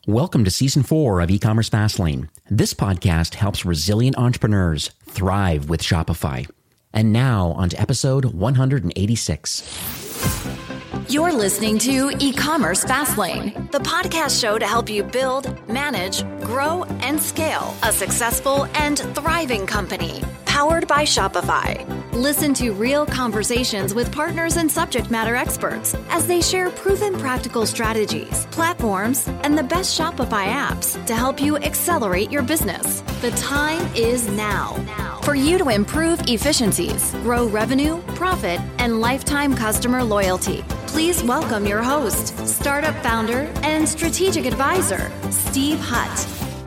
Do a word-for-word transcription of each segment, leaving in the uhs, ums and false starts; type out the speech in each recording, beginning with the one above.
Welcome to Season four of E-Commerce Fastlane. This podcast helps resilient entrepreneurs thrive with Shopify. And now, on to episode one hundred eighty-six. You're listening to E-Commerce Fastlane, the podcast show to help you build, manage, grow, and scale a successful and thriving company, powered by Shopify. Listen to real conversations with partners and subject matter experts as they share proven practical strategies, platforms, and the best Shopify apps to help you accelerate your business. The time is now for you to improve efficiencies, grow revenue, profit, and lifetime customer loyalty. Please welcome your host, startup founder and strategic advisor, Steve Hutt.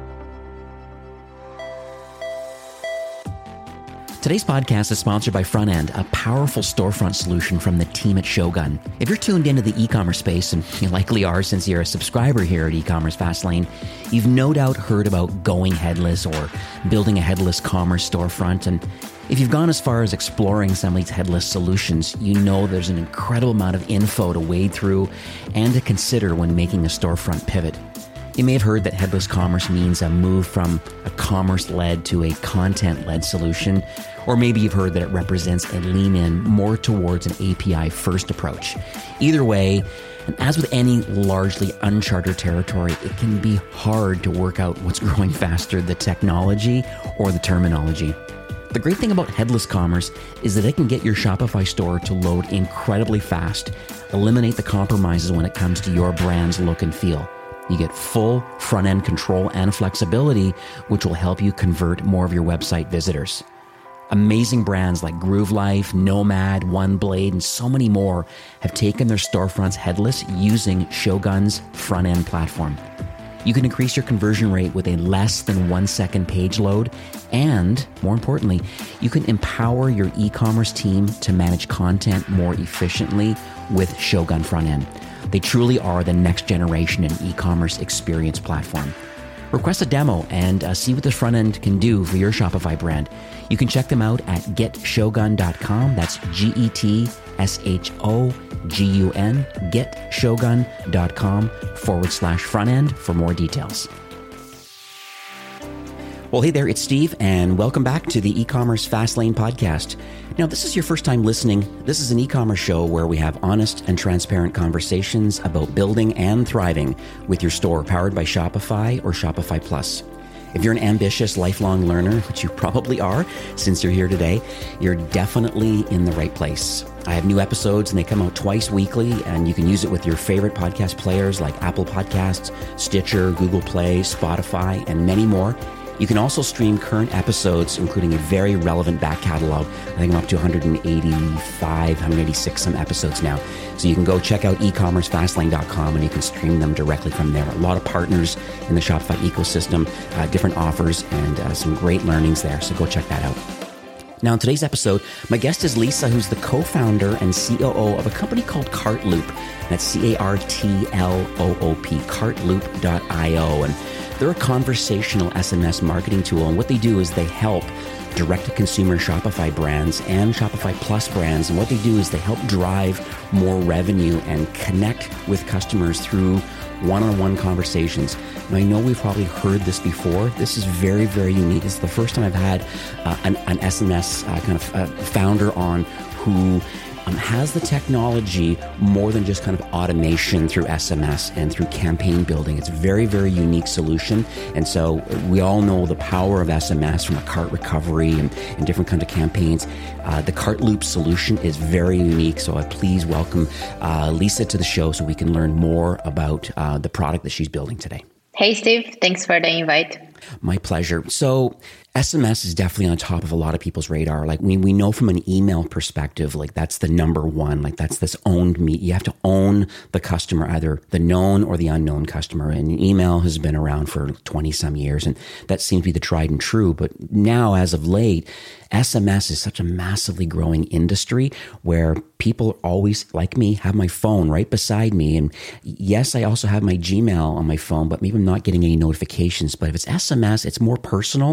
Today's podcast is sponsored by Front-End, a powerful storefront solution from the team at Shogun. If you're tuned into the e-commerce space, and you likely are since you're a subscriber here at E-Commerce Fastlane, you've no doubt heard about going headless or building a headless commerce storefront. And if you've gone as far as exploring some of these headless solutions, you know there's an incredible amount of info to wade through and to consider when making a storefront pivot. You may have heard that headless commerce means a move from a commerce-led to a content-led solution, or maybe you've heard that it represents a lean-in more towards an A P I-first approach. Either way, and as with any largely uncharted territory, it can be hard to work out what's growing faster, the technology or the terminology. The great thing about headless commerce is that it can get your Shopify store to load incredibly fast, eliminate the compromises when it comes to your brand's look and feel. You get full front-end control and flexibility, which will help you convert more of your website visitors. Amazing brands like Groove Life, Nomad, OneBlade, and so many more have taken their storefronts headless using Shogun's front-end platform. You can increase your conversion rate with a less than one second page load, and more importantly, you can empower your e-commerce team to manage content more efficiently with Shogun Front-End. They truly are the next generation in e-commerce experience platform. Request a demo and uh, see what the front end can do for your Shopify brand. You can check them out at get shogun dot com. That's G E T S H O G U N, get shogun dot com forward slash front end for more details. Well, hey there, it's Steve, and welcome back to the E-Commerce Fastlane podcast. Now, this is your first time listening. This is an e-commerce show where we have honest and transparent conversations about building and thriving with your store powered by Shopify or Shopify Plus. If you're an ambitious lifelong learner, which you probably are since you're here today, you're definitely in the right place. I have new episodes and they come out twice weekly, and you can use it with your favorite podcast players like Apple Podcasts, Stitcher, Google Play, Spotify, and many more. You can also stream current episodes, including a very relevant back catalog. I think I'm up to one hundred eighty-five, one hundred eighty-six some episodes now. So you can go check out e commerce fastlane dot com and you can stream them directly from there. A lot of partners in the Shopify ecosystem, uh, different offers, and uh, some great learnings there. So go check that out. Now, in today's episode, my guest is Lisa, who's the co-founder and C O O of a company called Cartloop. That's C A R T L O O P, cartloop dot io. And they're a conversational S M S marketing tool, and what they do is they help direct-to-consumer Shopify brands and Shopify Plus brands, and what they do is they help drive more revenue and connect with customers through one-on-one conversations. Now, I know we've probably heard this before. This is very, very unique. It's the first time I've had uh, an, an S M S uh, kind of uh, founder on who Um, has the technology more than just kind of automation through S M S and through campaign building. It's a very, very unique solution. And so we all know the power of S M S from a cart recovery and, and different kinds of campaigns. Uh, the Cartloop solution is very unique. So I please welcome uh, Lisa to the show so we can learn more about uh, the product that she's building today. Hey, Steve. Thanks for the invite. My pleasure. So S M S is definitely on top of a lot of people's radar. Like we, we know from an email perspective, like that's the number one, like that's this owned meat. You have to own the customer, either the known or the unknown customer. And email has been around for twenty some years. And that seems to be the tried and true. But now, as of late, S M S is such a massively growing industry where people always, like me, have my phone right beside me. And yes, I also have my Gmail on my phone, but maybe I'm not getting any notifications. But if it's S M S, it's more personal and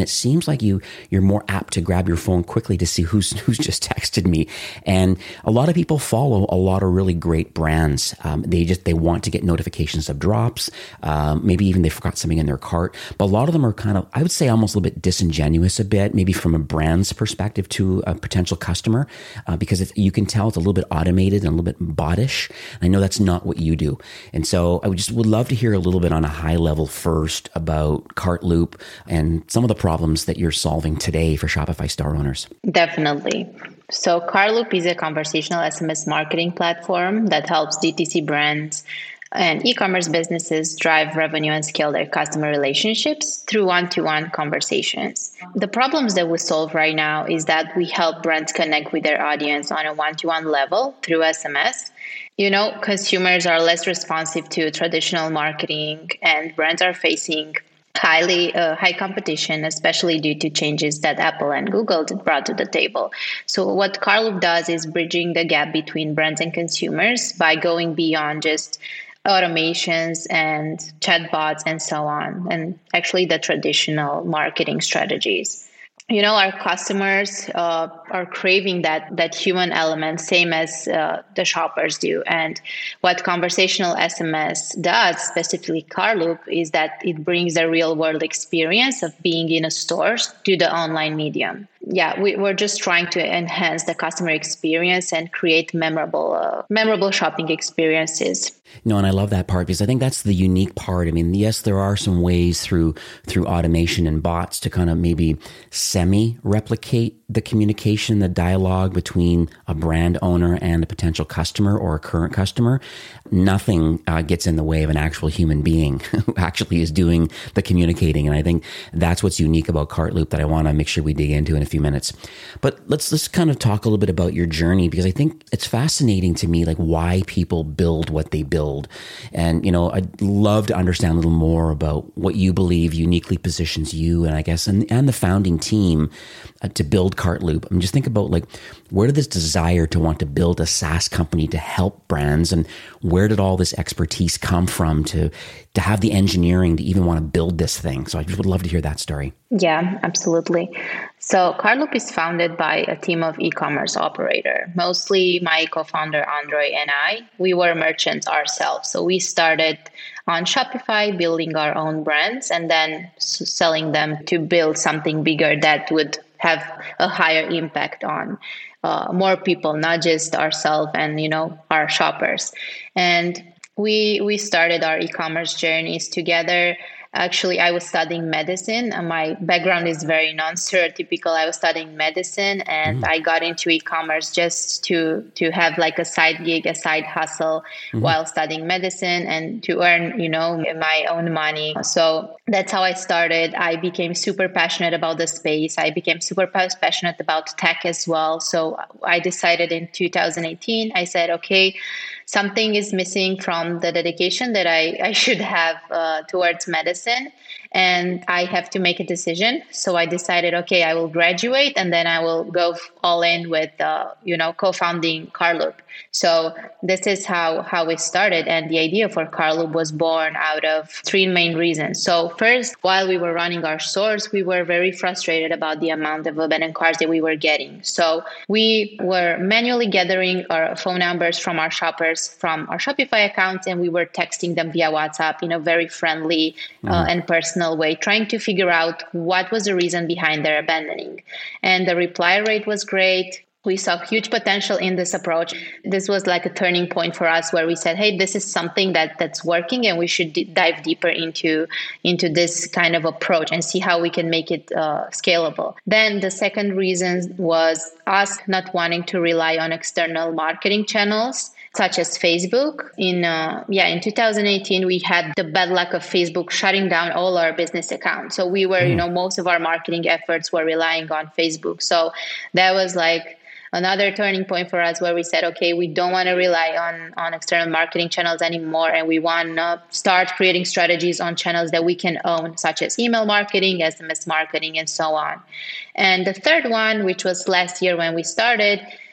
it seems like you you're more apt to grab your phone quickly to see who's who's just texted me. And a lot of people follow a lot of really great brands. Um, they just they want to get notifications of drops. Um, maybe even they forgot something in their cart. But a lot of them are kind of, I would say, almost a little bit disingenuous a bit, maybe from a brand's perspective to a potential customer, uh, because it's, you can tell it's a little bit automated and a little bit bottish. I know that's not what you do. And so I would just would love to hear a little bit on a high level first about Cartloop and some of the problems that you're solving today for Shopify store owners. Definitely. So Cartloop is a conversational S M S marketing platform that helps D T C brands and e-commerce businesses drive revenue and scale their customer relationships through one-to-one conversations. The problems that we solve right now is that we help brands connect with their audience on a one-to-one level through S M S. You know, consumers are less responsive to traditional marketing, and brands are facing highly uh, high competition, especially due to changes that Apple and Google brought to the table. So what Cartloop does is bridging the gap between brands and consumers by going beyond just automations and chatbots and so on, and actually the traditional marketing strategies. You know, our customers uh, are craving that that human element, same as uh, the shoppers do. And what conversational S M S does, specifically Cartloop, is that it brings a real world experience of being in a store to the online medium. Yeah, we, we're just trying to enhance the customer experience and create memorable, uh, memorable shopping experiences. No, and I love that part because I think that's the unique part. I mean, yes, there are some ways through through automation and bots to kind of maybe semi-replicate the communication, the dialogue between a brand owner and a potential customer or a current customer. Nothing uh, gets in the way of an actual human being who actually is doing the communicating. And I think that's what's unique about Cartloop that I want to make sure we dig into in a few minutes. But let's let's kind of talk a little bit about your journey, because I think it's fascinating to me, like why people build what they build. And, you know, I'd love to understand a little more about what you believe uniquely positions you and I guess, and, and the founding team uh, to build Cartloop. I mean, just think about like, where did this desire to want to build a SaaS company to help brands, and where did all this expertise come from to to have the engineering to even want to build this thing? So I just would love to hear that story. Yeah, absolutely. So Cartloop is founded by a team of e-commerce operator, mostly my co-founder Andrei and I. We were merchants ourselves. So we started on Shopify, building our own brands and then selling them to build something bigger that would have a higher impact on uh, more people, not just ourselves and, you know, our shoppers. And we we started our e-commerce journeys together. Actually, I was studying medicine. And my background is very non-stereotypical. I was studying medicine, and mm. I got into e-commerce just to to have like a side gig, a side hustle mm. while studying medicine, and to earn, you know, my own money. So that's how I started. I became super passionate about the space. I became super passionate about tech as well. So I decided in two thousand eighteen, I said, okay, something is missing from the dedication that I, I should have uh, towards medicine, and I have to make a decision. So I decided, okay, I will graduate and then I will go all in with, uh, you know, co-founding Cartloop. So this is how, how we started. And the idea for Cartloop was born out of three main reasons. So first, while we were running our stores, we were very frustrated about the amount of abandoned carts that we were getting. So we were manually gathering our phone numbers from our shoppers, from our Shopify accounts, and we were texting them via WhatsApp in a very friendly uh, mm-hmm. and personal way, trying to figure out what was the reason behind their abandoning. And the reply rate was great. We saw huge potential in this approach. This was like a turning point for us where we said, hey, this is something that, that's working, and we should d- dive deeper into, into this kind of approach and see how we can make it uh, scalable. Then the second reason was us not wanting to rely on external marketing channels, such as Facebook. In uh, yeah, in two thousand eighteen, we had the bad luck of Facebook shutting down all our business accounts. So we were, mm. you know, most of our marketing efforts were relying on Facebook. So that was like another turning point for us where we said, okay, we don't want to rely on, on external marketing channels anymore. And we want to start creating strategies on channels that we can own, such as email marketing, S M S marketing, and so on. And the third one, which was last year when we started,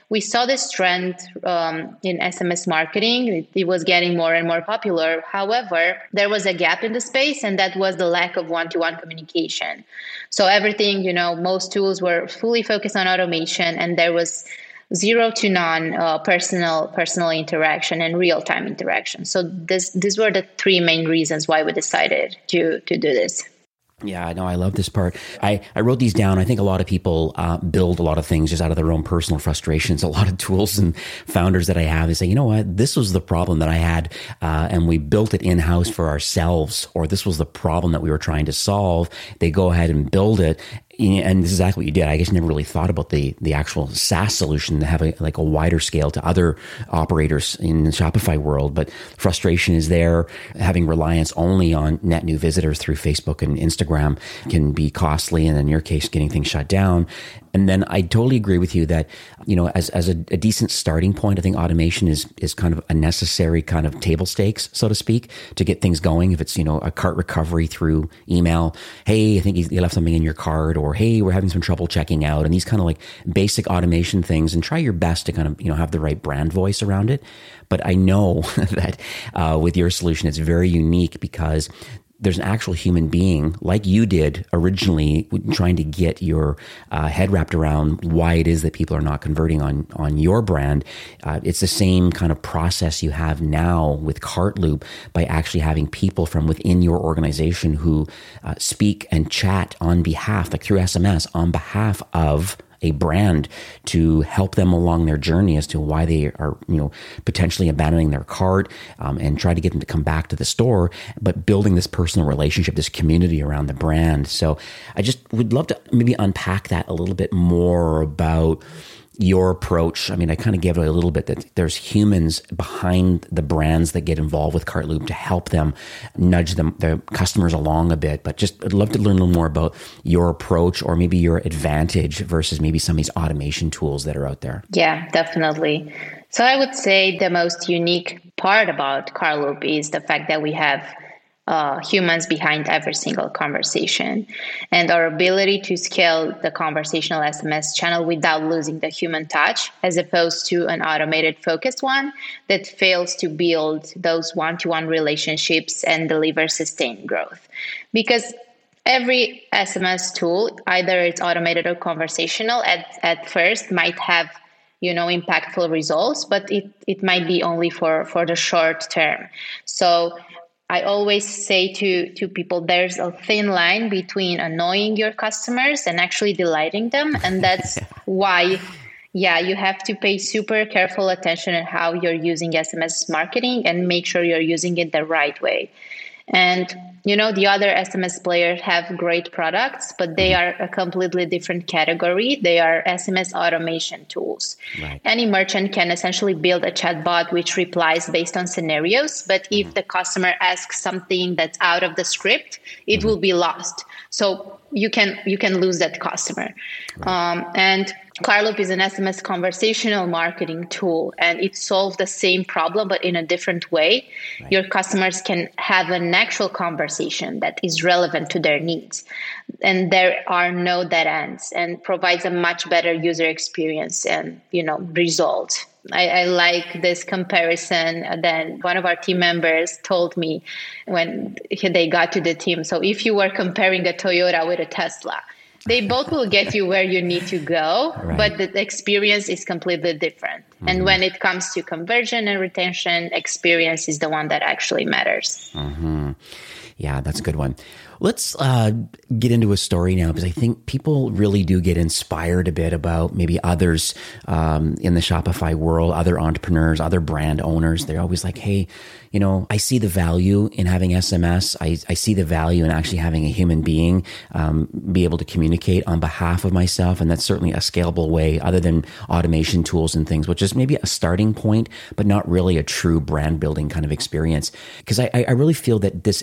we saw this trend um, in S M S marketing. It, it was getting more and more popular. However, there was a gap in the space, and that was the lack of one-to-one communication. So everything, you know, most tools were fully focused on automation, and there was zero to none uh, personal personal interaction and real-time interaction. So this these were the three main reasons why we decided to to do this. Yeah, I know. I love this part. I, I wrote these down. I think a lot of people uh, build a lot of things just out of their own personal frustrations. A lot of tools and founders that I have, they say, you know what, this was the problem that I had, uh, and we built it in-house for ourselves, or this was the problem that we were trying to solve. They go ahead and build it. And this is exactly what you did. I guess you never really thought about the the actual SaaS solution to have a, like a wider scale to other operators in the Shopify world. But frustration is there. Having reliance only on net new visitors through Facebook and Instagram can be costly. And in your case, getting things shut down. And then I totally agree with you that, you know, as as a, a decent starting point, I think automation is is kind of a necessary kind of table stakes, so to speak, to get things going. If it's, you know, a cart recovery through email, hey, I think you left something in your cart, or hey, we're having some trouble checking out, and these kind of like basic automation things, and try your best to kind of, you know, have the right brand voice around it. But I know that uh, with your solution, it's very unique because there's an actual human being like you did originally trying to get your uh, head wrapped around why it is that people are not converting on, on your brand. Uh, it's the same kind of process you have now with CartLoop by actually having people from within your organization who uh, speak and chat on behalf, like through S M S, on behalf of a brand to help them along their journey as to why they are, you know, potentially abandoning their cart, um, and try to get them to come back to the store, but building this personal relationship, this community around the brand. So I just would love to maybe unpack that a little bit more about your approach. I mean, I kind of gave it a little bit that there's humans behind the brands that get involved with CartLoop to help them nudge them, their customers along a bit. But just I'd love to learn a little more about your approach, or maybe your advantage versus maybe some of these automation tools that are out there. Yeah, definitely. So I would say the most unique part about CartLoop is the fact that we have Uh, humans behind every single conversation, and our ability to scale the conversational S M S channel without losing the human touch, as opposed to an automated focused one that fails to build those one-to-one relationships and deliver sustained growth. Because every S M S tool, either it's automated or conversational, at, at first might have, you know, impactful results, but it, it might be only for, for the short term. So I always say to, to people, there's a thin line between annoying your customers and actually delighting them. And that's why, yeah, you have to pay super careful attention on how you're using S M S marketing and make sure you're using it the right way. And, you know, the other S M S players have great products, but they are a completely different category. They are S M S automation tools. Right. Any merchant can essentially build a chatbot which replies based on scenarios. But if mm-hmm. the customer asks something that's out of the script, it mm-hmm. will be lost. So you can you can lose that customer. Right. Um, and CartLoop is an S M S conversational marketing tool, and it solves the same problem, but in a different way. Right. Your customers can have an actual conversation that is relevant to their needs, and there are no dead ends, and provides a much better user experience and, you know, result. I, I like this comparison that one of our team members told me when they got to the team. So if you were comparing a Toyota with a Tesla, they both will get you where you need to go, right. but the experience is completely different. Mm-hmm. And when it comes to conversion and retention, experience is the one that actually matters. Mm-hmm. Yeah, that's a good one. Let's uh, get into a story now, because I think people really do get inspired a bit about maybe others um, in the Shopify world, other entrepreneurs, other brand owners. They're always like, hey, you know, I see the value in having S M S. I, I see the value in actually having a human being um, be able to communicate on behalf of myself. And that's certainly a scalable way other than automation tools and things, which is maybe a starting point, but not really a true brand building kind of experience. Because I, I really feel that this education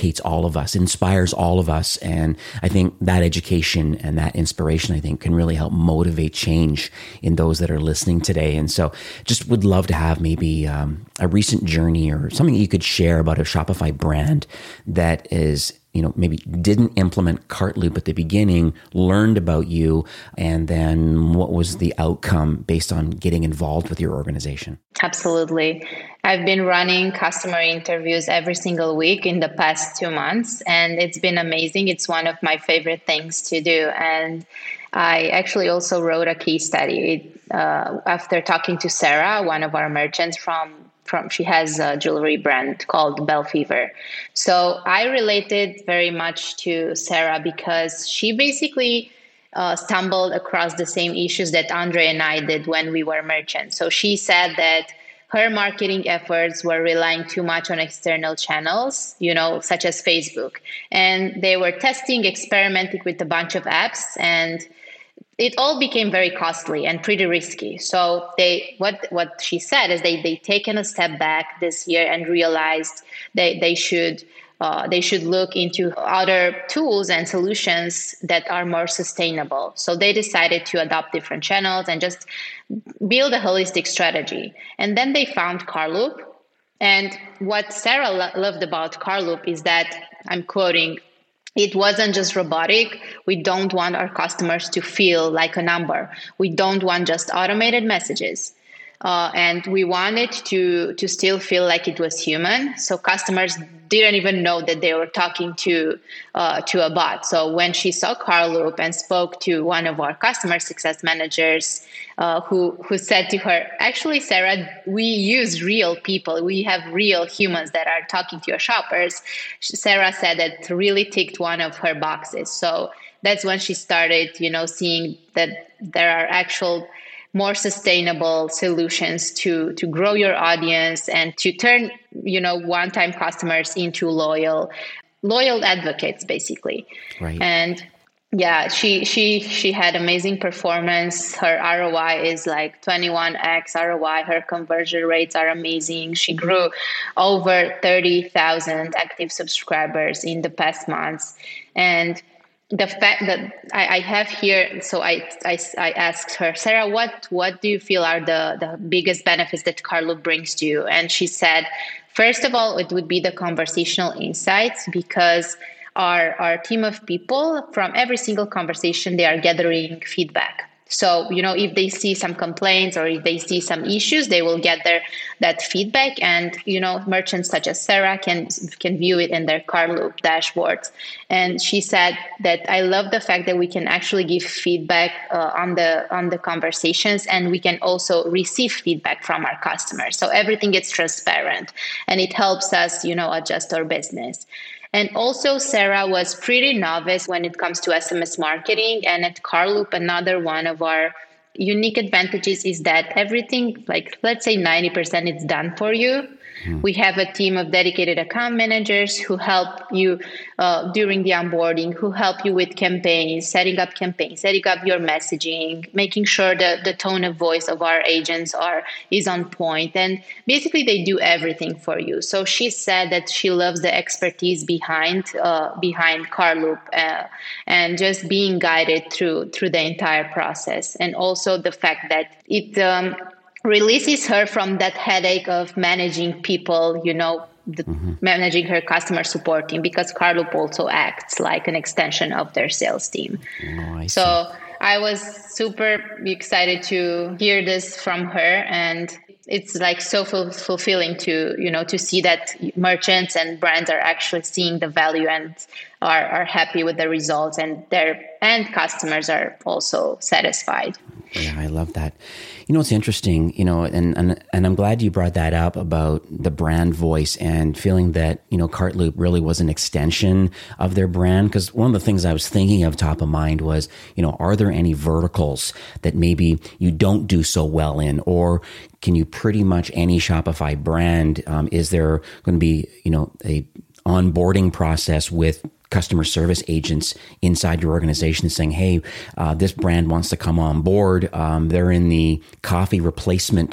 educates all of us, inspires all of us. And I think that education and that inspiration, I think, can really help motivate change in those that are listening today. And so just would love to have maybe um, a recent journey or something you could share about a Shopify brand that is, you know, maybe didn't implement Cartloop at the beginning, learned about you, and then what was the outcome based on getting involved with your organization? Absolutely. I've been running customer interviews every single week in the past two months, and it's been amazing. It's one of my favorite things to do. And I actually also wrote a case study uh, after talking to Sarah, one of our merchants from From, she has a jewelry brand called Bell Fever. So I related very much to Sarah because she basically uh, stumbled across the same issues that Andre and I did when we were merchants. So she said that her marketing efforts were relying too much on external channels, you know, such as Facebook. And they were testing, experimenting with a bunch of apps, and it all became very costly and pretty risky. So they, what what she said is they they taken a step back this year and realized they they should uh, they should look into other tools and solutions that are more sustainable. So they decided to adopt different channels and just build a holistic strategy. And then they found Cartloop. And what Sarah lo- loved about Cartloop is that, I'm quoting, it wasn't just robotic. We don't want our customers to feel like a number. We don't want just automated messages. Uh, and we wanted to to still feel like it was human. So customers didn't even know that they were talking to uh, to a bot. So when she saw Cartloop and spoke to one of our customer success managers, uh, who who said to her, "Actually, Sarah, we use real people. We have real humans that are talking to your shoppers." Sarah said that really ticked one of her boxes. So that's when she started, you know, seeing that there are actual more sustainable solutions to to grow your audience and to turn, you know, one-time customers into loyal loyal advocates, basically. Right. And yeah, she she she had amazing performance. Her R O I is like twenty-one x R O I. Her conversion rates are amazing. She grew over thirty thousand active subscribers in the past months. And the fact that I, I have here, so I, I I asked her, Sarah, what what do you feel are the, the biggest benefits that Cartloop brings to you? And she said, first of all, it would be the conversational insights, because our our team of people, from every single conversation, they are gathering feedback. So, you know, if they see some complaints or if they see some issues, they will get their that feedback. And, you know, merchants such as Sarah can can view it in their Cartloop dashboards. And she said that I love the fact that we can actually give feedback uh, on the on the conversations, and we can also receive feedback from our customers. So everything gets transparent, and it helps us, you know, adjust our business. And also, Sarah was pretty novice when it comes to S M S marketing. And at Cartloop, another one of our unique advantages is that everything, like let's say ninety percent, it's done for you. Mm. We have a team of dedicated account managers who help you uh, during the onboarding, who help you with campaigns, setting up campaigns, setting up your messaging, making sure that the tone of voice of our agents are is on point. And basically, they do everything for you. So she said that she loves the expertise behind uh, behind Cartloop uh, and just being guided through through the entire process, and also the fact that it. Um, releases her from that headache of managing people, you know, the, mm-hmm. managing her customer support team, because Cartloop also acts like an extension of their sales team. Oh, I so see. I was super excited to hear this from her, and it's like so ful- fulfilling to, you know, to see that merchants and brands are actually seeing the value and are, are happy with the results, and their end customers are also satisfied. Yeah, I love that. You know, it's interesting, you know, and, and and I'm glad you brought that up about the brand voice and feeling that, you know, Cartloop really was an extension of their brand. Because one of the things I was thinking of top of mind was, you know, are there any verticals that maybe you don't do so well in, or can you pretty much any Shopify brand? Um, is there going to be, you know, a onboarding process with customer service agents inside your organization saying, hey, uh, this brand wants to come on board. Um, they're in the coffee replacement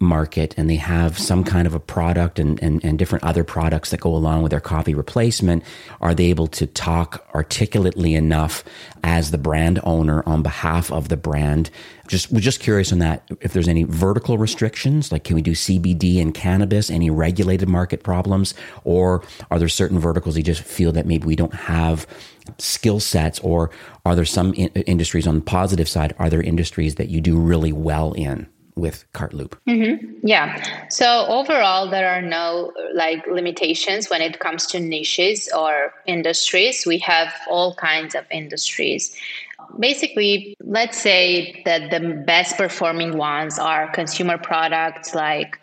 market and they have some kind of a product and, and, and different other products that go along with their coffee replacement, are they able to talk articulately enough as the brand owner on behalf of the brand? Just, we're just curious on that, if there's any vertical restrictions, like can we do C B D and cannabis, any regulated market problems, or are there certain verticals you just feel that maybe we don't have skill sets, or are there some in- industries on the positive side, are there industries that you do really well in with CartLoop? Mm-hmm. Yeah. So overall, there are no like limitations when it comes to niches or industries. We have all kinds of industries. Basically, let's say that the best performing ones are consumer products like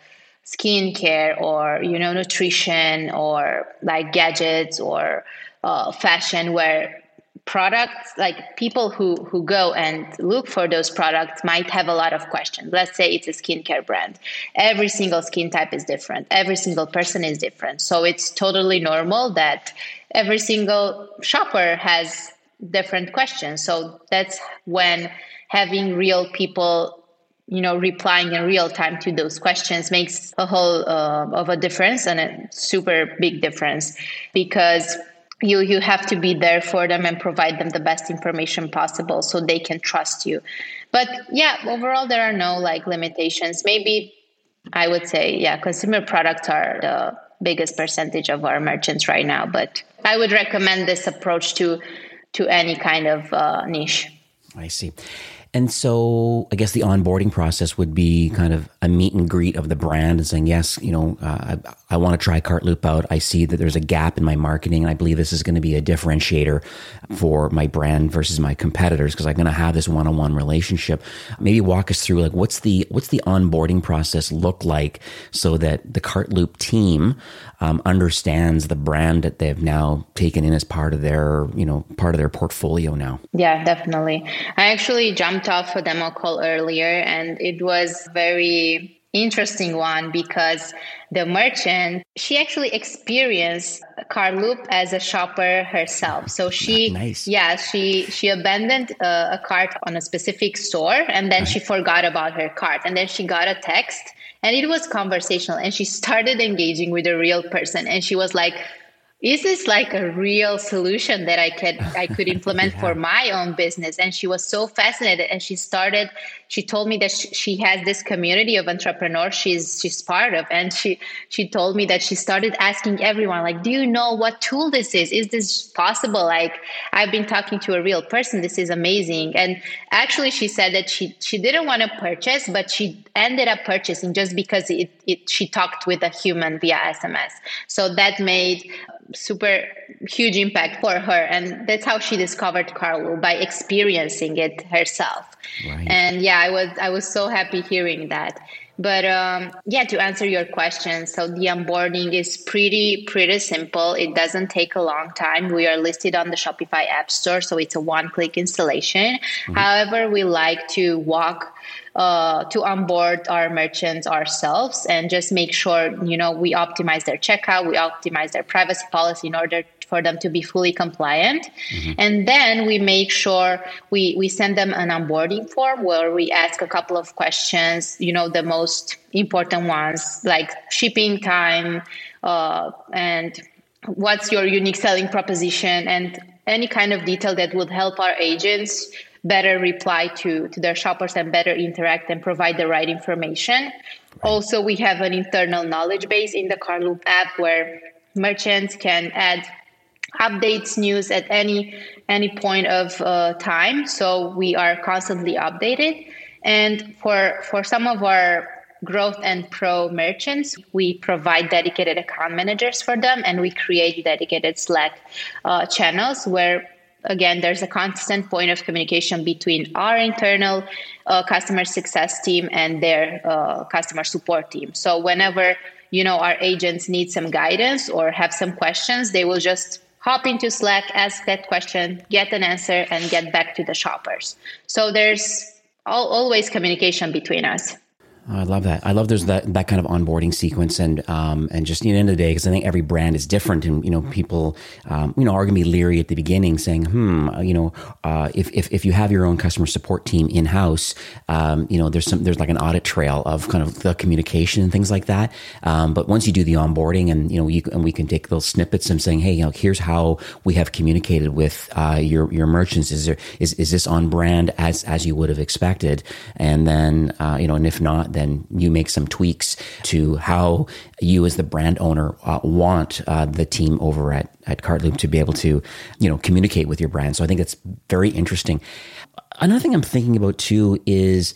skincare or, you know, nutrition or like gadgets or uh, fashion, where products, like people who, who go and look for those products might have a lot of questions. Let's say it's a skincare brand. Every single skin type is different. Every single person is different. So it's totally normal that every single shopper has different questions. So that's when having real people, you know, replying in real time to those questions makes a whole uh, of a difference, and a super big difference, because you you have to be there for them and provide them the best information possible so they can trust you. But yeah, overall, there are no like limitations. Maybe I would say, yeah, consumer products are the biggest percentage of our merchants right now, but I would recommend this approach to to any kind of uh, niche. I see. And so I guess the onboarding process would be kind of a meet and greet of the brand and saying, yes, you know, uh, I, I want to try CartLoop out. I see that there's a gap in my marketing, and I believe this is going to be a differentiator for my brand versus my competitors, because I'm going to have this one-on-one relationship. Maybe walk us through, like, what's the what's the onboarding process look like so that the CartLoop team um, understands the brand that they've now taken in as part of their, you know, part of their portfolio now? Yeah, definitely. I actually jumped off a demo call earlier, and it was very interesting one because the merchant, she actually experienced CartLoop as a shopper herself. So she, nice. yeah, she she abandoned a, a cart on a specific store, and then right. she forgot about her cart, and then she got a text, and it was conversational, and she started engaging with a real person, and she was like, is this like a real solution that I could I could implement yeah. for my own business? And she was so fascinated, and she started. She told me that she, she has this community of entrepreneurs she's she's part of, and she she told me that she started asking everyone, like, do you know what tool this is? Is this possible? Like, I've been talking to a real person. This is amazing. And actually, she said that she she didn't want to purchase, but she ended up purchasing just because it, it she talked with a human via S M S. So that made super huge impact for her, and that's how she discovered CartLoop, by experiencing it herself. Right. And yeah, I was I was so happy hearing that. But um, yeah, to answer your question, so the onboarding is pretty pretty simple. It doesn't take a long time. We are listed on the Shopify App Store, so it's a one-click installation. Mm-hmm. However, we like to walk uh, to onboard our merchants ourselves and just make sure, you know, we optimize their checkout, we optimize their privacy policy in order for them to be fully compliant. Mm-hmm. And then we make sure we, we send them an onboarding form where we ask a couple of questions, you know, the most important ones like shipping time uh, and what's your unique selling proposition, and any kind of detail that would help our agents better reply to, to their shoppers and better interact and provide the right information. Right. Also, we have an internal knowledge base in the CartLoop app where merchants can add updates, news at any any point of uh, time. So we are constantly updated. And for for some of our growth and pro merchants, we provide dedicated account managers for them, and we create dedicated Slack uh, channels where, again, there's a constant point of communication between our internal uh, customer success team and their uh, customer support team. So whenever, you know, our agents need some guidance or have some questions, they will just hop into Slack, ask that question, get an answer, and get back to the shoppers. So there's al- always communication between us. I love that. I love there's that, that kind of onboarding sequence, and um and just, you know, at the end of the day, because I think every brand is different, and you know people um you know are going to be leery at the beginning, saying hmm you know uh if if if you have your own customer support team in house, um you know there's some there's like an audit trail of kind of the communication and things like that. Um, but once you do the onboarding, and you know you and we can take those snippets and saying, hey, you know, here's how we have communicated with uh your your merchants. Is there is is this on brand as as you would have expected? And then uh you know and if not, then you make some tweaks to how you as the brand owner uh, want uh, the team over at, at CartLoop to be able to, you know, communicate with your brand. So I think that's very interesting. Another thing I'm thinking about too is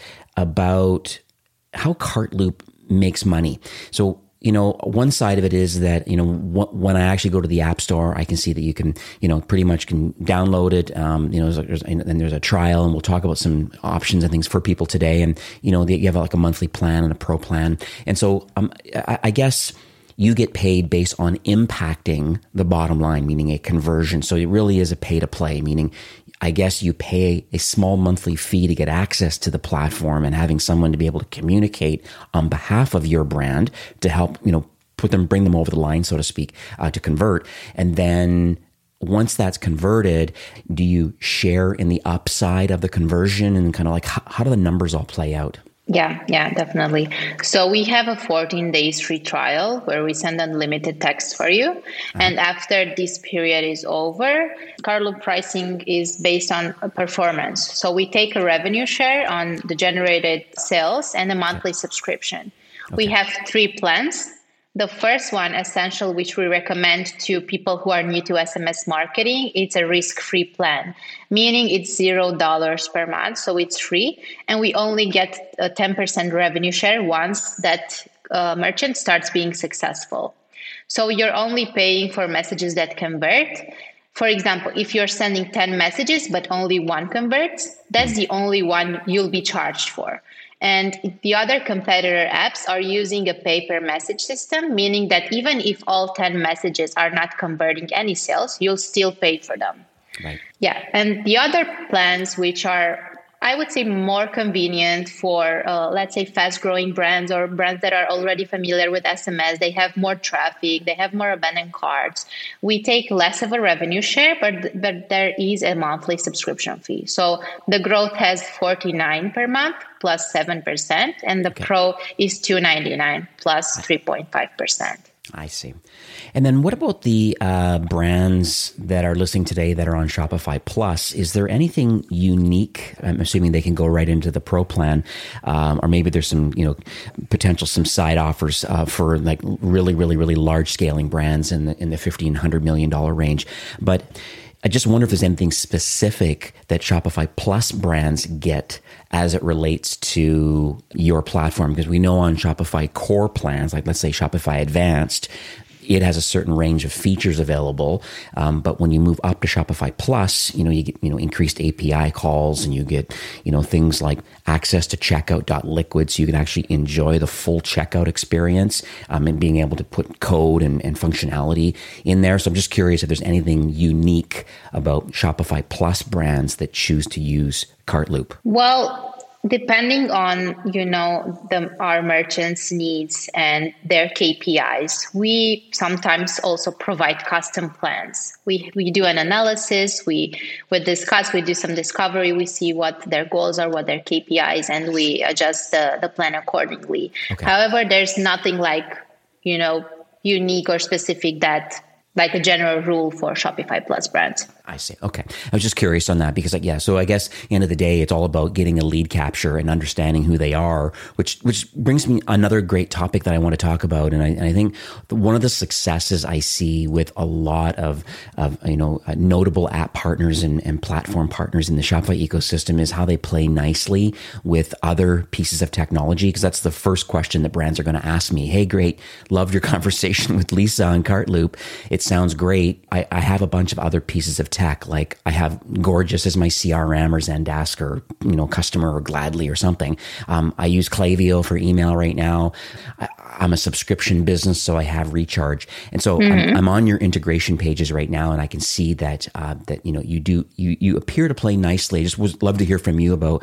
about how CartLoop makes money. So, you know, one side of it is that, you know, when I actually go to the App Store, I can see that you can, you know, pretty much can download it. Um, you know, there's, there's, and there's a trial, and we'll talk about some options and things for people today. And, you know, you have like a monthly plan and a pro plan. And so um, I, I guess you get paid based on impacting the bottom line, meaning a conversion. So it really is a pay to play, meaning I guess you pay a small monthly fee to get access to the platform, and having someone to be able to communicate on behalf of your brand to help, you know, put them, bring them over the line, so to speak, uh, to convert. And then once that's converted, do you share in the upside of the conversion, and kind of like how, how do the numbers all play out? Yeah, yeah, definitely. So we have a fourteen days free trial where we send unlimited text for you. Uh-huh. And after this period is over, CartLoop pricing is based on performance. So we take a revenue share on the generated sales and a monthly okay. subscription. Okay. We have three plans. The first one, Essential, which we recommend to people who are new to S M S marketing, it's a risk-free plan, meaning it's zero dollars per month, so it's free, and we only get a ten percent revenue share once that uh, merchant starts being successful. So you're only paying for messages that convert. For example, if you're sending ten messages but only one converts, that's the only one you'll be charged for. And the other competitor apps are using a pay-per-message system, meaning that even if all ten messages are not converting any sales, you'll still pay for them. Right. Yeah. And the other plans, which are, I would say, more convenient for, uh, let's say, fast-growing brands or brands that are already familiar with S M S. They have more traffic. They have more abandoned carts. We take less of a revenue share, but but there is a monthly subscription fee. So the growth has forty-nine per month plus seven percent, and the okay. Pro is two ninety-nine plus three point five percent. I see. And then what about the uh, brands that are listening today that are on Shopify Plus? Is there anything unique? I'm assuming they can go right into the Pro plan, um, or maybe there's some, you know, potential some side offers uh, for like really, really, really large scaling brands in the in the fifteen hundred million dollars range. But I just wonder if there's anything specific that Shopify Plus brands get as it relates to your platform. Because we know on Shopify core plans, like let's say Shopify Advanced, it has a certain range of features available. Um, but when you move up to Shopify Plus, you know, you get, you know, increased A P I calls, and you get, you know, things like access to checkout.liquid. So you can actually enjoy the full checkout experience, um, and being able to put code and, and functionality in there. So I'm just curious if there's anything unique about Shopify Plus brands that choose to use CartLoop. Well, depending on, you know, the, our merchants' needs and their K P Is, we sometimes also provide custom plans. We we do an analysis, we we discuss, we do some discovery, we see what their goals are, what their K P Is, and we adjust the, the plan accordingly. Okay. However, there's nothing like, you know, unique or specific that, like a general rule for Shopify Plus brands. I see. Okay. I was just curious on that because, like, yeah, so I guess at the end of the day, it's all about getting a lead capture and understanding who they are, which which brings me another great topic that I want to talk about. And I, and I think one of the successes I see with a lot of, of you know, notable app partners and, and platform partners in the Shopify ecosystem is how they play nicely with other pieces of technology. Because that's the first question that brands are going to ask me. Hey, great. Loved your conversation with Lisa on CartLoop. It sounds great. I, I have a bunch of other pieces of tech, like I have Gorgias as my C R M or Zendesk or, you know, Customer or Gladly or something. Um, I use Klaviyo for email right now. I, I'm a subscription business, so I have Recharge. And so mm-hmm. I'm, I'm on your integration pages right now, and I can see that, uh, that, you know, you do, you, you appear to play nicely. I just would love to hear from you about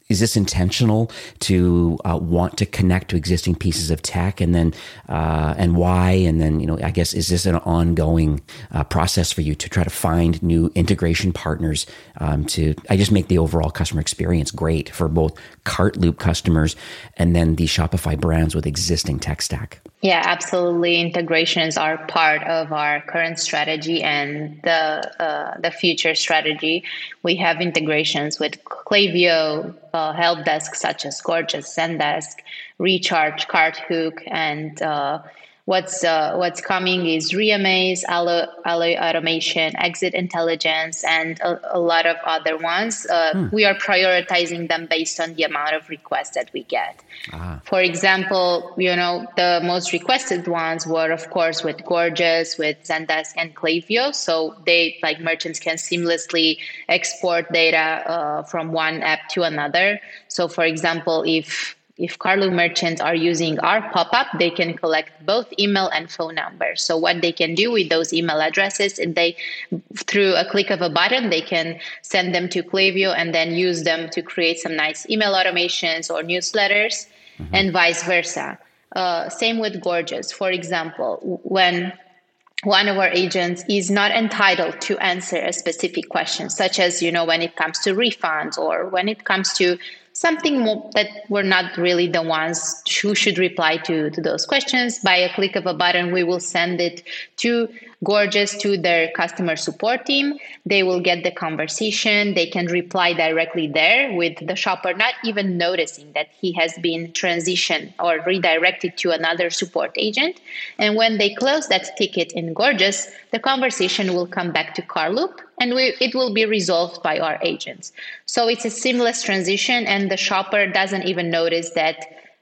is this intentional to uh, want to connect to existing pieces of tech, and then uh, and why? And then, you know, I guess, is this an ongoing uh, process for you to try to find new integration partners um, to, I just make the overall customer experience great for both CartLoop customers and then the Shopify brands with existing tech stack? Yeah, absolutely. Integrations are part of our current strategy and the uh, the future strategy. We have integrations with Klaviyo, uh, help desks such as Gorgias, Zendesk, Recharge, Carthook, and uh, what's uh, what's coming is Reamaze, Alloy, Alloy Automation, Exit Intelligence, and a, a lot of other ones. Uh, hmm. We are prioritizing them based on the amount of requests that we get. Ah. For example, you know, the most requested ones were, of course, with Gorgias, with Zendesk, and Klaviyo. So they, like, merchants can seamlessly export data uh, from one app to another. So, for example, if If CartLoop merchants are using our pop-up, they can collect both email and phone numbers. So what they can do with those email addresses, and they, through a click of a button, they can send them to Klaviyo and then use them to create some nice email automations or newsletters, mm-hmm. and vice versa. Uh, same with Gorgias. For example, when one of our agents is not entitled to answer a specific question, such as, you know, when it comes to refunds or when it comes to something more that we're not really the ones who should reply to, to those questions. By a click of a button, we will send it to Gorgias, to their customer support team. They will get the conversation. They can reply directly there with the shopper not even noticing that he has been transitioned or redirected to another support agent. And when they close that ticket in Gorgias, the conversation will come back to CartLoop, and we, it will be resolved by our agents. So it's a seamless transition, and the shopper doesn't even notice that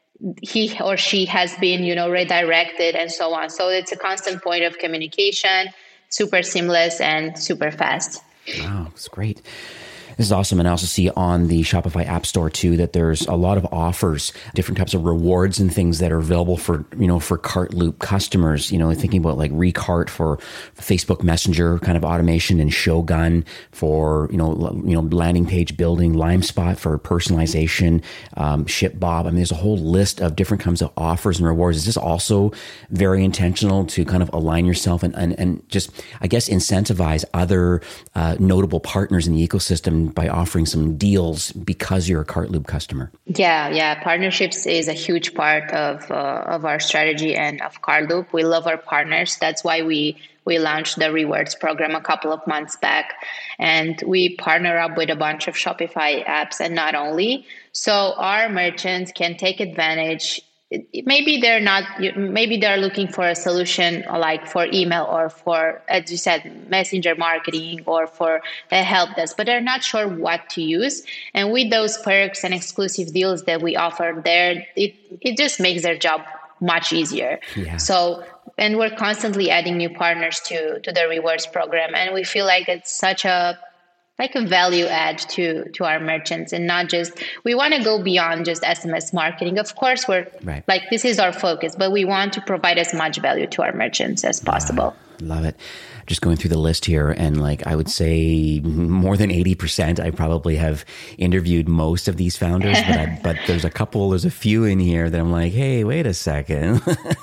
he or she has been, you know, redirected and so on. So it's a constant point of communication, super seamless and super fast. Wow, it's great. This is awesome. And I also see on the Shopify App Store too that there's a lot of offers, different types of rewards and things that are available for, you know, for CartLoop customers. You know, thinking about like Recart for Facebook Messenger kind of automation, and Shogun for, you know, you know, landing page building, LimeSpot for personalization, um, ShipBob. I mean, there's a whole list of different kinds of offers and rewards. Is this also very intentional to kind of align yourself and and, and just, I guess, incentivize other uh, notable partners in the ecosystem by offering some deals because you're a CartLoop customer? Yeah, yeah. Partnerships is a huge part of uh, of our strategy and of CartLoop. We love our partners. That's why we we launched the rewards program a couple of months back, and we partner up with a bunch of Shopify apps, and not only. So our merchants can take advantage. Maybe they're not, maybe they're looking for a solution like for email or for, as you said, messenger marketing or for a help desk, but they're not sure what to use. And with those perks and exclusive deals that we offer there, it, it just makes their job much easier. Yeah. So, and we're constantly adding new partners to, to the rewards program. And we feel like it's such a like a value add to to our merchants, and not just, we want to go beyond just S M S marketing. Of course, we're right. like, this is our focus, but we want to provide as much value to our merchants as possible. Wow. Love it. Just going through the list here, and like I would say more than eighty percent, I probably have interviewed most of these founders, but I, but there's a couple, there's a few in here that I'm like, hey, wait a second.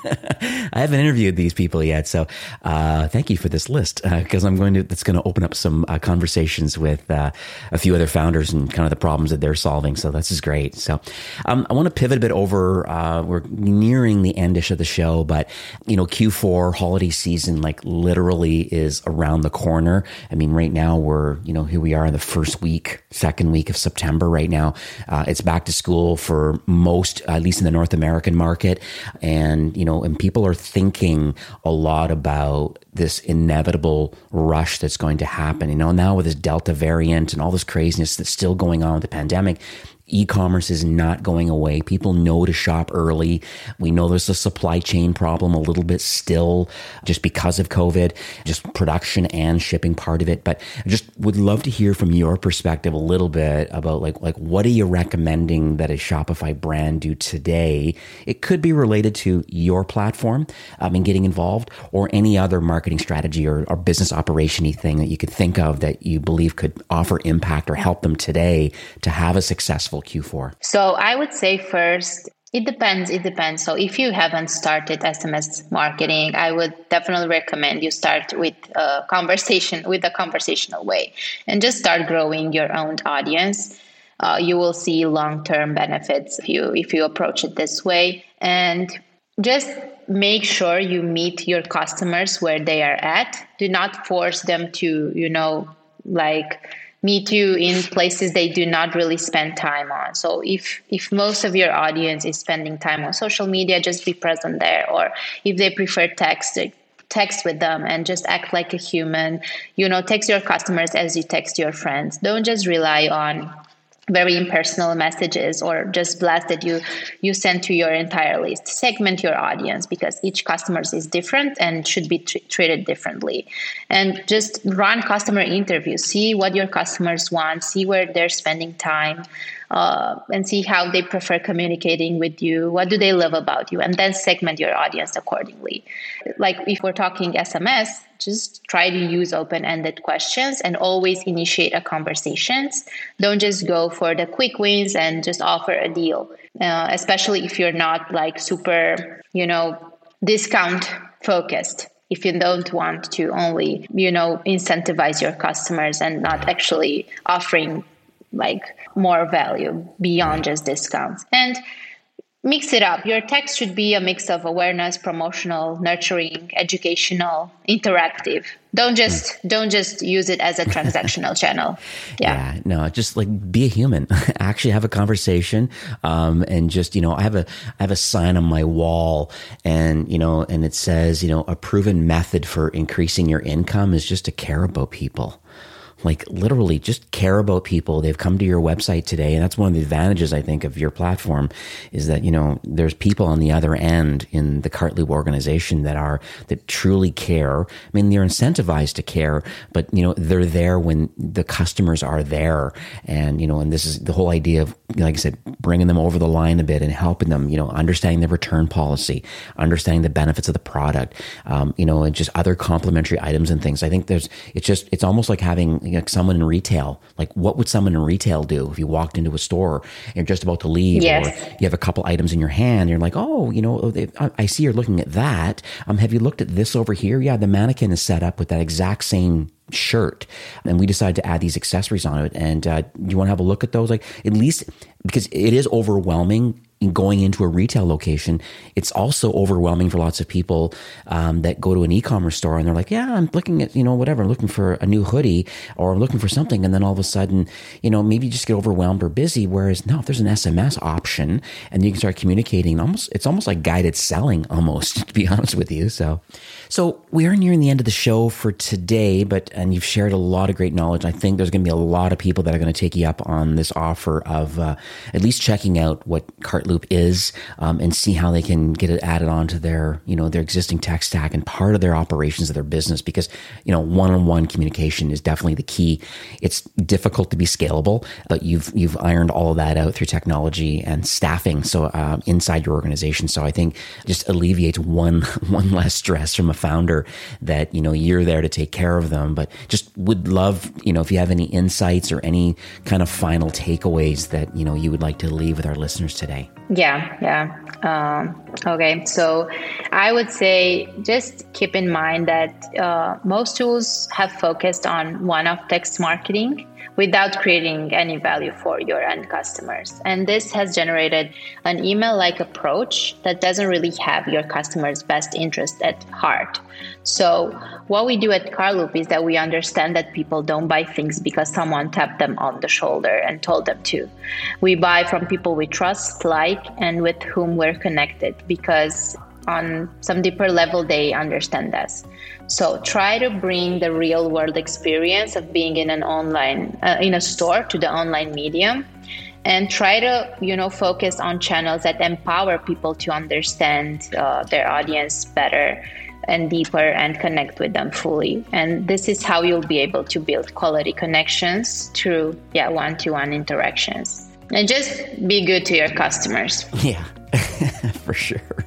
I haven't interviewed these people yet. So uh, thank you for this list, because uh, I'm going to, that's going to open up some uh, conversations with uh, a few other founders and kind of the problems that they're solving. So this is great. So um, I want to pivot a bit over, uh, we're nearing the endish of the show, but you know, Q four holiday season, like literally is around the corner. I mean, right now we're, you know, here we are in the first week, second week of September right now. Uh, it's back to school for most, at least in the North American market. And, you know, and people are thinking a lot about this inevitable rush that's going to happen. You know, now with this Delta variant and all this craziness that's still going on with the pandemic, e-commerce is not going away. People know to shop early. We know there's a supply chain problem a little bit still just because of COVID, just production and shipping part of it. But I just would love to hear from your perspective a little bit about like, like what are you recommending that a Shopify brand do today? It could be related to your platform um, and getting involved, or any other market marketing strategy or, or business operation-y thing that you could think of that you believe could offer impact or help them today to have a successful Q four? So I would say first, it depends. It depends. So if you haven't started S M S marketing, I would definitely recommend you start with a conversation, with a conversational way, and just start growing your own audience. Uh, you will see long-term benefits if you if you approach it this way. And just make sure you meet your customers where they are at. Do not force them to, you know, like meet you in places they do not really spend time on. So if if most of your audience is spending time on social media, just be present there. Or if they prefer text, text with them and just act like a human. You know, text your customers as you text your friends. Don't just rely on very impersonal messages or just blast that you you send to your entire list. Segment your audience because each customer is different and should be tr- treated differently. And just run customer interviews. See what your customers want. See where they're spending time. Uh, and see how they prefer communicating with you. What do they love about you? And then segment your audience accordingly. Like if we're talking S M S, just try to use open-ended questions and always initiate a conversations. Don't just go for the quick wins and just offer a deal, uh, especially if you're not like super, you know, discount focused. If you don't want to only, you know, incentivize your customers and not actually offering like more value beyond just discounts. And mix it up. Your text should be a mix of awareness, promotional, nurturing, educational, interactive. Don't just don't just use it as a transactional channel. Yeah. yeah, no, just like be a human. Actually have a conversation, um, and just you know, I have a I have a sign on my wall, and you know, and it says, you know, a proven method for increasing your income is just to care about people. Like literally just care about people. They've come to your website today. And that's one of the advantages, I think, of your platform is that, you know, there's people on the other end in the Cartloop organization that are, that truly care. I mean, they're incentivized to care, but, you know, they're there when the customers are there. And, you know, and this is the whole idea of, like I said, bringing them over the line a bit and helping them, you know, understanding the return policy, understanding the benefits of the product, um, you know, and just other complementary items and things. I think there's, it's just, it's almost like having, like someone in retail. Like what would someone in retail do if you walked into a store and you're just about to leave, yes. or you have a couple items in your hand and you're like, oh, you know, I see you're looking at that. Um, have you looked at this over here? Yeah, the mannequin is set up with that exact same shirt, and we decided to add these accessories on it. And uh, you want to have a look at those? Like at least because it is overwhelming in going into a retail location. It's also overwhelming for lots of people um, that go to an e-commerce store and they're like, yeah, I'm looking at, you know, whatever, I'm looking for a new hoodie or I'm looking for something. And then all of a sudden, you know, maybe you just get overwhelmed or busy. Whereas no, if there's an S M S option and you can start communicating, almost, it's almost like guided selling almost, to be honest with you. So, so we are nearing the end of the show for today, but, and you've shared a lot of great knowledge. I think there's going to be a lot of people that are going to take you up on this offer of uh, at least checking out what Cartloop is, um, and see how they can get it added onto their, you know, their existing tech stack and part of their operations of their business. Because, you know, one-on-one communication is definitely the key. It's difficult to be scalable, but you've you've ironed all of that out through technology and staffing. So um, inside your organization, so I think just alleviates one one less stress from a founder that, you know, you're there to take care of them. But just would love, you know, if you have any insights or any kind of final takeaways that, you know, you would like to leave with our listeners today. Yeah, yeah. Um, okay, so I would say just keep in mind that uh, most tools have focused on one-off text marketing without creating any value for your end customers. And this has generated an email-like approach that doesn't really have your customers' best interest at heart. So what we do at Cartloop is that we understand that people don't buy things because someone tapped them on the shoulder and told them to. We buy from people we trust, like, and with whom we're connected because on some deeper level, they understand us. So try to bring the real world experience of being in an online, uh, in a store to the online medium, and try to, you know, focus on channels that empower people to understand uh, their audience better and deeper and connect with them fully. And this is how you'll be able to build quality connections through, yeah, one-to-one interactions. And just be good to your customers. Yeah, for sure.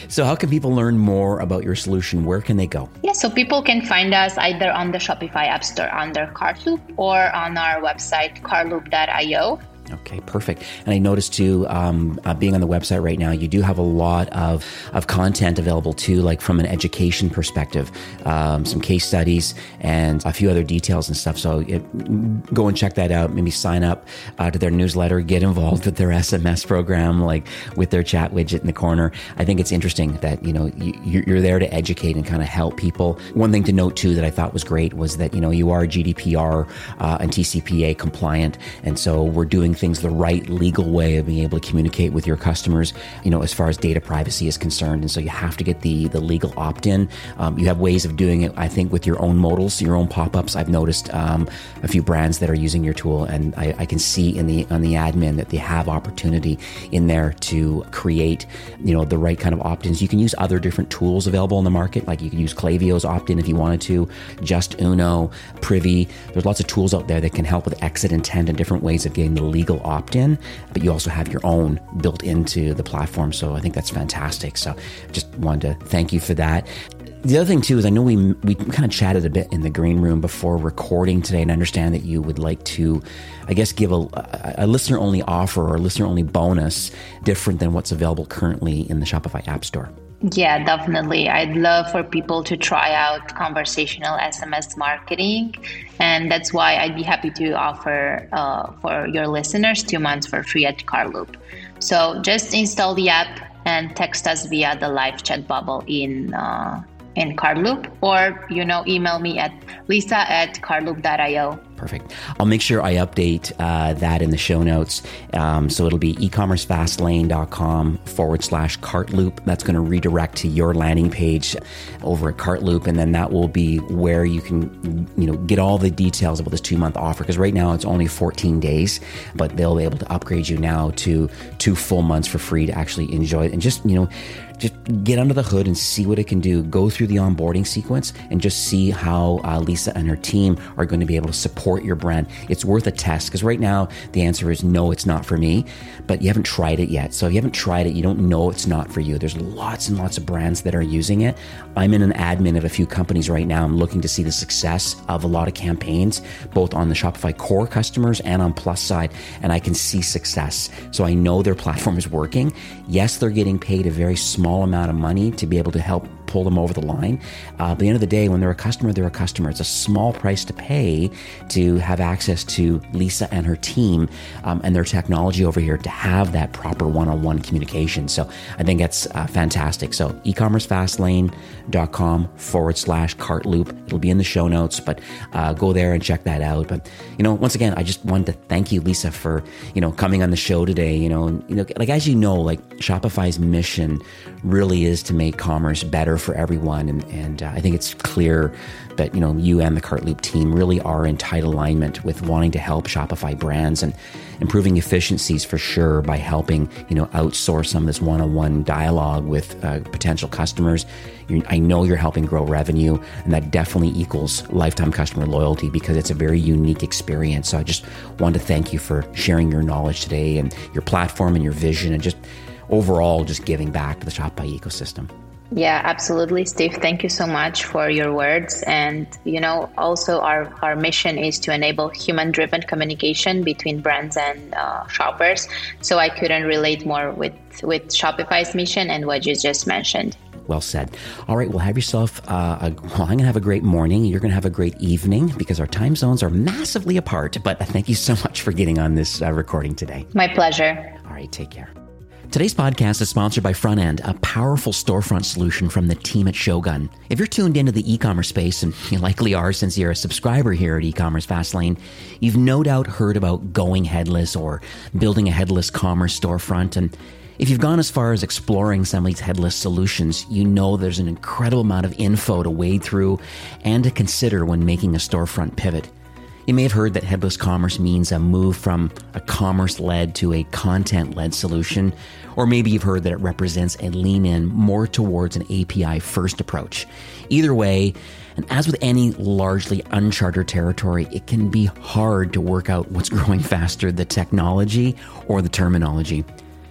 So how can people learn more about your solution? Where can they go? Yeah, so people can find us either on the Shopify App Store under CartLoop or on our website, cartloop dot io. Okay, perfect. And I noticed too, um, uh, being on the website right now, you do have a lot of, of content available too, like from an education perspective, um, some case studies and a few other details and stuff. So it, go and check that out. Maybe sign up uh, to their newsletter, get involved with their S M S program, like with their chat widget in the corner. I think it's interesting that, you know, you, you're there to educate and kind of help people. One thing to note too that I thought was great was that, you know, you are G D P R uh, and T C P A compliant. And so we're doing things the right legal way of being able to communicate with your customers, you know, as far as data privacy is concerned. And so you have to get the the legal opt-in. Um, you have ways of doing it, I think, with your own modals, your own pop-ups. I've noticed um, a few brands that are using your tool, and I, I can see in the on the admin that they have opportunity in there to create, you know, the right kind of opt-ins. You can use other different tools available in the market, like you can use Klaviyo's opt-in if you wanted to, Just Uno, Privy. There's lots of tools out there that can help with exit intent and different ways of getting the legal opt-in, but you also have your own built into the platform. So I think that's fantastic. So just wanted to thank you for that. The other thing too is I know we we kind of chatted a bit in the green room before recording today, and I understand that you would like to, I guess, give a, a listener-only offer or a listener-only bonus different than what's available currently in the Shopify App Store. Yeah, definitely. I'd love for people to try out conversational S M S marketing. And that's why I'd be happy to offer uh, for your listeners two months for free at CartLoop. So just install the app and text us via the live chat bubble in uh, in CartLoop, or, you know, email me at lisa at cartloop dot io. Perfect. I'll make sure I update uh, that in the show notes. Um, so it'll be ecommercefastlane.com forward slash CartLoop. That's going to redirect to your landing page over at CartLoop. And then that will be where you can, you know, get all the details about this two month offer. Because right now it's only fourteen days, but they'll be able to upgrade you now to two full months for free to actually enjoy it. And just, you know, just get under the hood and see what it can do. Go through the onboarding sequence and just see how uh, Lisa and her team are going to be able to support your brand. It's worth a test, because right now the answer is no, it's not for me, but you haven't tried it yet. So if you haven't tried it, you don't know it's not for you. There's lots and lots of brands that are using it. I'm in an admin of a few companies right now. I'm looking to see the success of a lot of campaigns, both on the Shopify core customers and on Plus side, and I can see success. So I know their platform is working. Yes, they're getting paid a very small amount of money to be able to help pull them over the line. Uh, at the end of the day, when they're a customer, they're a customer. It's a small price to pay to have access to Lisa and her team um, and their technology over here to have that proper one-on-one communication. So I think that's uh, fantastic. So ecommercefastlane.com forward slash CartLoop. It'll be in the show notes, but uh, go there and check that out. But, you know, once again, I just wanted to thank you, Lisa, for, you know, coming on the show today. You know, and, you know, like, as you know, like Shopify's mission really is to make commerce better for everyone. And, and uh, I think it's clear that, you know, you and the CartLoop team really are in tight alignment with wanting to help Shopify brands and improving efficiencies for sure by helping, you know, outsource some of this one-on-one dialogue with uh, potential customers. You're, I know you're helping grow revenue, and that definitely equals lifetime customer loyalty because it's a very unique experience. So I just wanted to thank you for sharing your knowledge today and your platform and your vision, and just overall just giving back to the Shopify ecosystem. Yeah, absolutely, Steve. Thank you so much for your words. And, you know, also our, our mission is to enable human-driven communication between brands and uh, shoppers. So I couldn't relate more with, with Shopify's mission and what you just mentioned. Well said. All right. Well, have yourself, uh, a, well, I'm going to have a great morning. You're going to have a great evening because our time zones are massively apart. But thank you so much for getting on this uh, recording today. My pleasure. All right. Take care. Today's podcast is sponsored by FrontEnd, a powerful storefront solution from the team at Shogun. If you're tuned into the e-commerce space, and you likely are since you're a subscriber here at E-commerce Fastlane, you've no doubt heard about going headless or building a headless commerce storefront. And if you've gone as far as exploring some of these headless solutions, you know there's an incredible amount of info to wade through and to consider when making a storefront pivot. You may have heard that headless commerce means a move from a commerce-led to a content-led solution, or maybe you've heard that it represents a lean-in more towards an A P I-first approach. Either way, and as with any largely uncharted territory, it can be hard to work out what's growing faster, the technology or the terminology.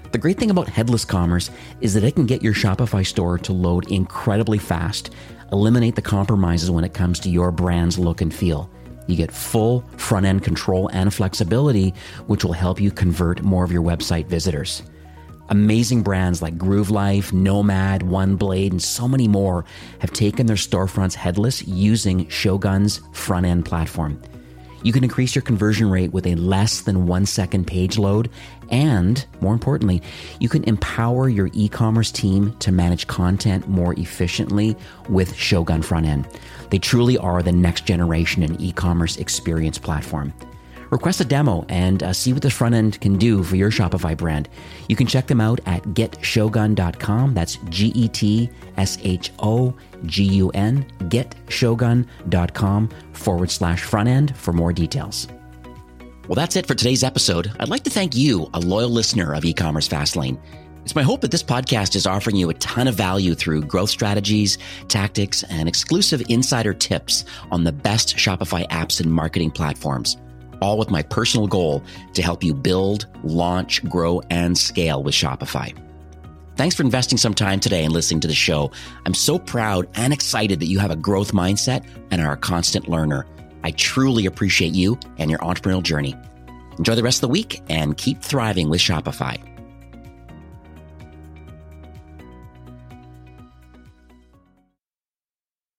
The great thing about headless commerce is that it can get your Shopify store to load incredibly fast, eliminate the compromises when it comes to your brand's look and feel. You get full front-end control and flexibility, which will help you convert more of your website visitors. Amazing brands like Groove Life, Nomad, OneBlade, and so many more have taken their storefronts headless using Shogun's front-end platform. You can increase your conversion rate with a less than one second page load, and more importantly, you can empower your e-commerce team to manage content more efficiently with Shogun Front-End. They truly are the next generation in e-commerce experience platform. Request a demo and uh, see what this front end can do for your Shopify brand. You can check them out at get shogun dot com. That's G E T S H O G U N, getshogun.com forward slash front end for more details. Well, that's it for today's episode. I'd like to thank you, a loyal listener of E-commerce Fastlane. It's my hope that this podcast is offering you a ton of value through growth strategies, tactics, and exclusive insider tips on the best Shopify apps and marketing platforms, all with my personal goal to help you build, launch, grow, and scale with Shopify. Thanks for investing some time today and listening to the show. I'm so proud and excited that you have a growth mindset and are a constant learner. I truly appreciate you and your entrepreneurial journey. Enjoy the rest of the week and keep thriving with Shopify.